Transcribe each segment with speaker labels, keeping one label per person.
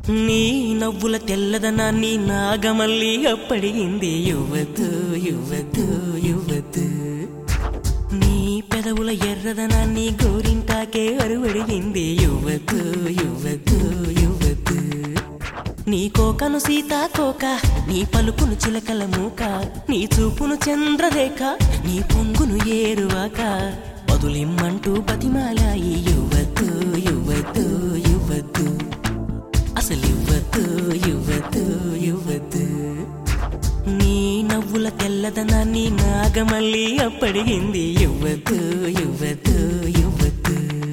Speaker 1: నీ నవ్వుల తెల్లదనాన్ని నాగమల్లి అప్పడిగింది యువతు యువతు యువతు. నీ పెదవుల ఎర్రదనాన్ని గోరింటాకే అరువడిగింది యువతు యువతు యువతు. నీ కోకను సీతాకోక, నీ పలుకును చిలకల మూక, నీ చూపును చంద్రరేఖ, నీ పొంగును ఏరువాక, వదులిమ్మంటూ బతిమాలాయి యువతు యువతు యువతు. అసలు యువతు యువతు యువతు. నీ నవ్వుల తెల్లదనాన్ని నాగమల్లి అప్పడిగింది యువతు యువతు యువతు.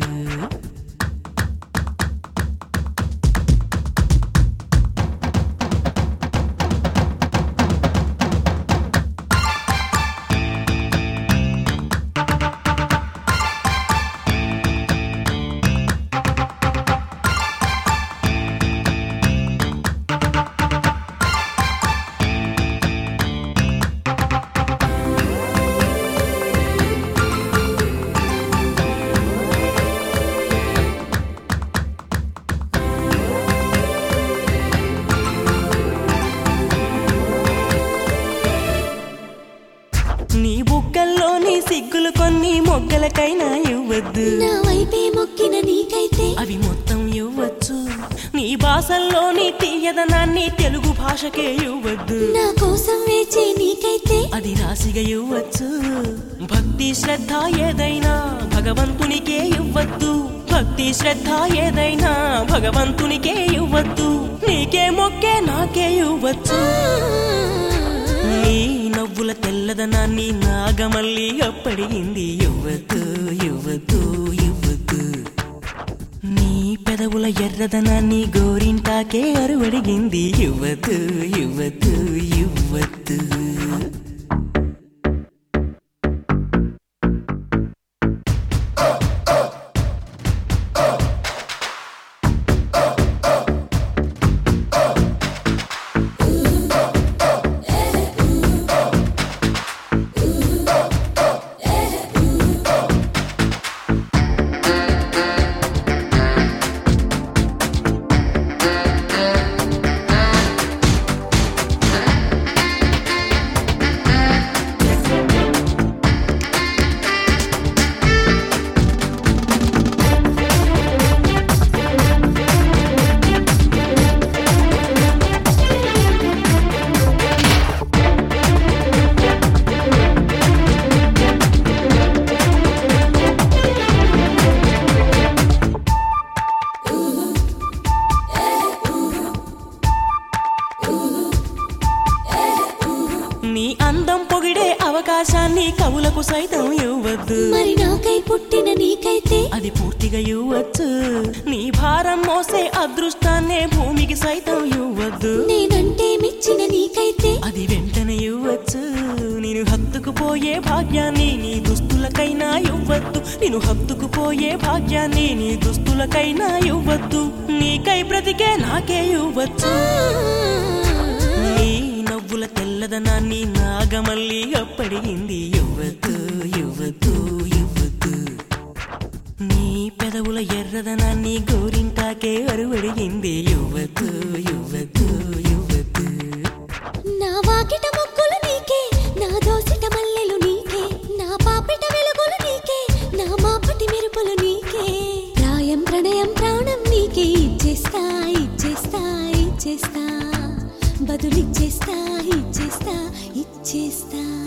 Speaker 1: నీ బుగ్గల్లోని సిగ్గులు కొన్ని మొగ్గలకైనా ఇవ్వద్దు,
Speaker 2: నా వైపే మొక్కిన నీకైతే
Speaker 1: అవి మొత్తం ఇవ్వచ్చు. నీ భాషల్లోని తీయదనాన్ని తెలుగు భాషకే ఇవ్వద్దు,
Speaker 2: నా కోసం వేచే నీకైతే
Speaker 1: అది రాసిగా ఇవ్వచ్చు. భక్తి శ్రద్ధ ఏదైనా భగవంతునికే ఇవ్వద్దు, భక్తి శ్రద్ధ ఏదైనా భగవంతునికే ఇవ్వద్దు. నీకే మొక్కే నాకే ఇవ్వచ్చు. నీ నవ్వుల తెల్లదనాన్ని నాగమల్లి అప్పడిగింది యువతు యువతు యువతు. నీ పెదవుల ఎర్రదనాన్ని గోరింటాకే అరువడిగింది యువతు యువతు యువతు. నీ అందం పొగిడే అవకాశాన్ని కవులకు సైతం ఇవ్వద్దు,
Speaker 2: మరి నాకై పుట్టిన నీకైతే
Speaker 1: అది పూర్తిగా ఇవ్వచ్చు. నీ భారం మోసే అదృష్టాన్నే భూమికి సైతం ఇవ్వద్దు,
Speaker 2: నేనంటే మెచ్చిన నీకైతే
Speaker 1: అది వెంటనే ఇవ్వచ్చు. నేను హత్తుకుపోయే భాగ్యాన్ని నీ దుస్తులకైనా ఇవ్వద్దు, నేను హత్తుకుపోయే భాగ్యాన్ని నీ దుస్తులకైనా ఇవ్వద్దు. నీకై బ్రతికే నాకే ఇవ్వచ్చు. నీ నవ్వుల తెల్లదనాన్ని నాగమల్లి అప్పడిగింది యువతు యువతు యువతు. నీ పెదవుల ఎర్రదనాన్ని గోరింటాకే అరువడిగింది యువతు యువతు యువతు.
Speaker 2: నా వాకిట మొక్కులు నీకే, నా దోసిట మల్లెలు నీకే, నా పాపిట వెలుగులు నీకే, నా మాపటి మెరుపులు నీకే. ప్రాయం ప్రణయం ప్రాణం నీకే ఇచ్చేస్తా ఇచ్చేస్తా ఇచ్చేస్తా, బదులిచ్చేస్తా ఇచ్చేస్తా ఇచ్చేస్తా.